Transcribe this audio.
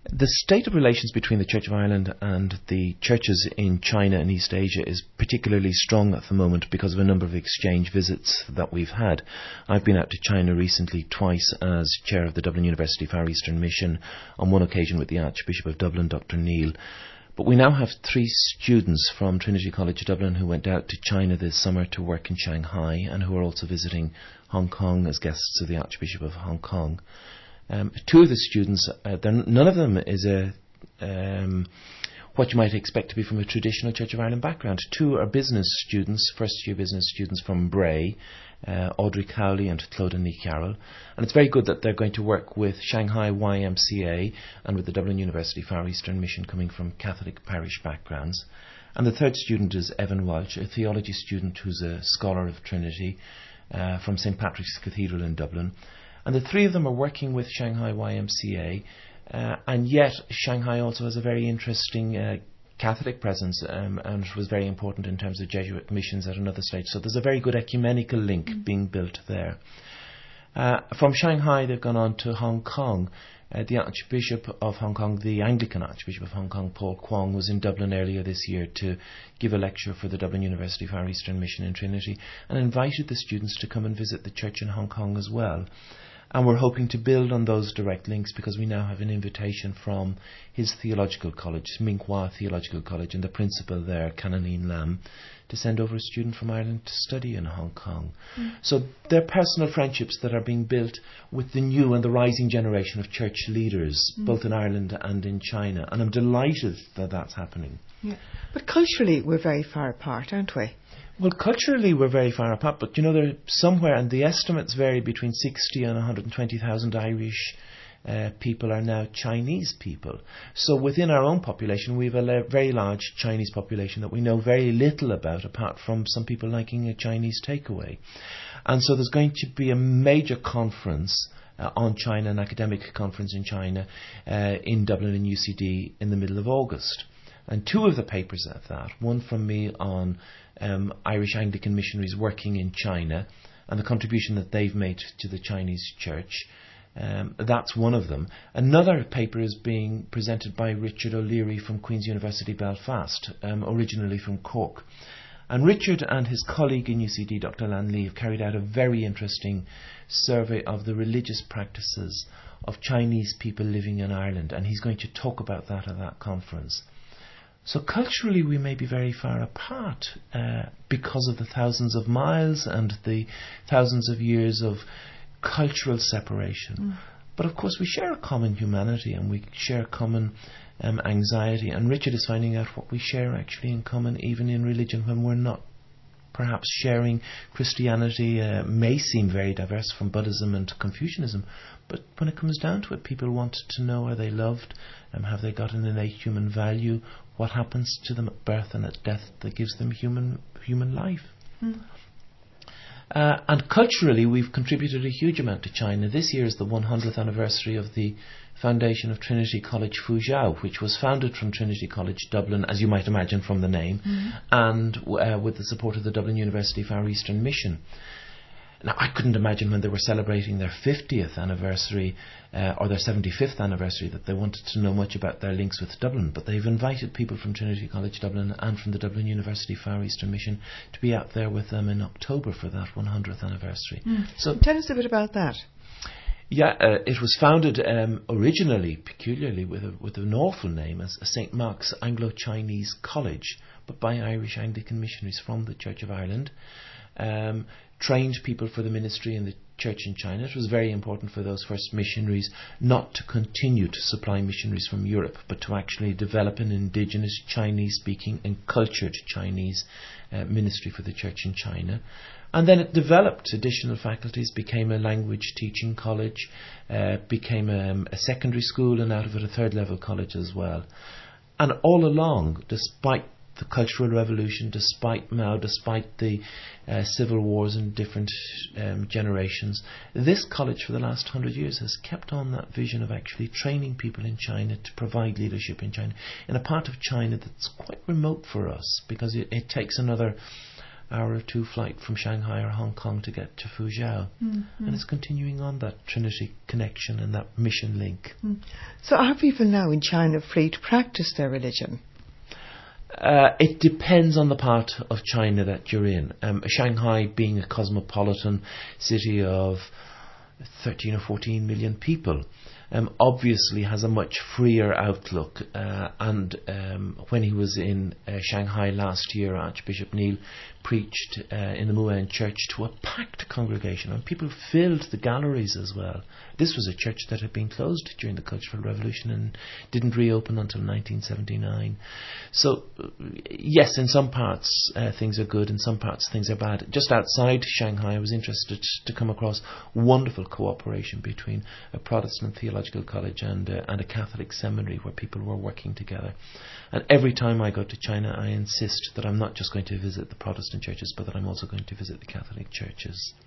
The state of relations between the Church of Ireland and the churches in China and East Asia is particularly strong at the moment because of a number of exchange visits that we've had. I've been out to China recently twice as chair of the Dublin University Far Eastern Mission, on one occasion with the Archbishop of Dublin, Dr. Neil. But we now have 3 students from Trinity College Dublin who went out to China this summer to work in Shanghai and who are also visiting Hong Kong as guests of the Archbishop of Hong Kong. 2 of the students, none of them is what you might expect to be from a traditional Church of Ireland background. 2 are business students, first-year business students from Bray, Audrey Cowley and Clodagh Carroll. And it's very good that they're going to work with Shanghai YMCA and with the Dublin University Far Eastern Mission, coming from Catholic parish backgrounds. And the 3rd student is Evan Walsh, a theology student who's a scholar of Trinity from St Patrick's Cathedral in Dublin. And the 3 of them are working with Shanghai YMCA, and yet Shanghai also has a very interesting Catholic presence, and it was very important in terms of Jesuit missions at another stage. So there's a very good ecumenical link being built there. From Shanghai, they've gone on to Hong Kong. The Archbishop of Hong Kong, the Anglican Archbishop of Hong Kong, Paul Kwong, was in Dublin earlier this year to give a lecture for the Dublin University Far Eastern Mission in Trinity, and invited the students to come and visit the church in Hong Kong as well. And we're hoping to build on those direct links because we now have an invitation from his theological college, Ming Hua Theological College, and the principal there, Canonine Lam, to send over a student from Ireland to study in Hong Kong. So they're personal friendships that are being built with the new and the rising generation of church leaders, both in Ireland and in China. And I'm delighted that that's happening. Yeah. But culturally, we're very far apart, aren't we? Well, culturally we're very far apart, but they're somewhere, and the estimates vary, between 60 and 120,000 Irish people are now Chinese people. So within our own population we have a very large Chinese population that we know very little about, apart from some people liking a Chinese takeaway. And so there's going to be a major conference on China, an academic conference in China, in Dublin and UCD in the middle of August. And 2 of the papers at that, one from me on Irish Anglican missionaries working in China and the contribution that they've made to the Chinese church. That's one of them. Another paper is being presented by Richard O'Leary from Queen's University Belfast, originally from Cork. And Richard and his colleague in UCD, Dr. Lan Lee, have carried out a very interesting survey of the religious practices of Chinese people living in Ireland, and he's going to talk about that at that conference. So culturally we may be very far apart because of the thousands of miles and the thousands of years of cultural separation. But of course we share a common humanity, and we share common anxiety, and Richard is finding out what we share actually in common even in religion, when we're not perhaps sharing. Christianity may seem very diverse from Buddhism and Confucianism, but when it comes down to it, people want to know, are they loved? Have they got an innate human value? What happens to them at birth and at death that gives them human life? And culturally, we've contributed a huge amount to China. This year is the 100th anniversary of the foundation of Trinity College Fuzhou, which was founded from Trinity College Dublin, as you might imagine from the name, and with the support of the Dublin University Far Eastern Mission. Now, I couldn't imagine when they were celebrating their 50th anniversary or their 75th anniversary that they wanted to know much about their links with Dublin, but they've invited people from Trinity College Dublin and from the Dublin University Far Eastern Mission to be out there with them in October for that 100th anniversary. So tell us a bit about that. Yeah, it was founded originally, peculiarly, with an awful name as St Mark's Anglo-Chinese College, but by Irish Anglican missionaries from the Church of Ireland. Trained people for the ministry in the church in China. It was very important for those first missionaries not to continue to supply missionaries from Europe, but to actually develop an indigenous Chinese-speaking and cultured Chinese ministry for the church in China. And then it developed additional faculties, became a language teaching college, became a secondary school, and out of it a third level college as well. And all along, despite the Cultural Revolution, despite Mao, despite the civil wars in different generations, this college for the last 100 years has kept on that vision of actually training people in China to provide leadership in China, in a part of China that's quite remote for us, because it takes another hour or two flight from Shanghai or Hong Kong to get to Fuzhou. And it's continuing on that Trinity connection and that mission link. So are people now in China free to practice their religion? It depends on the part of China that you're in. Shanghai, being a cosmopolitan city of 13 or 14 million people, obviously has a much freer outlook. When he was in Shanghai last year, Archbishop Neil preached in the Muan Church to a packed congregation, and people filled the galleries as well. This was a church that had been closed during the Cultural Revolution and didn't reopen until 1979. So, yes, in some parts things are good, in some parts things are bad. Just outside Shanghai, I was interested to come across wonderful cooperation between a Protestant theological college and a Catholic seminary where people were working together. And every time I go to China, I insist that I'm not just going to visit the Protestant churches, but that I'm also going to visit the Catholic churches.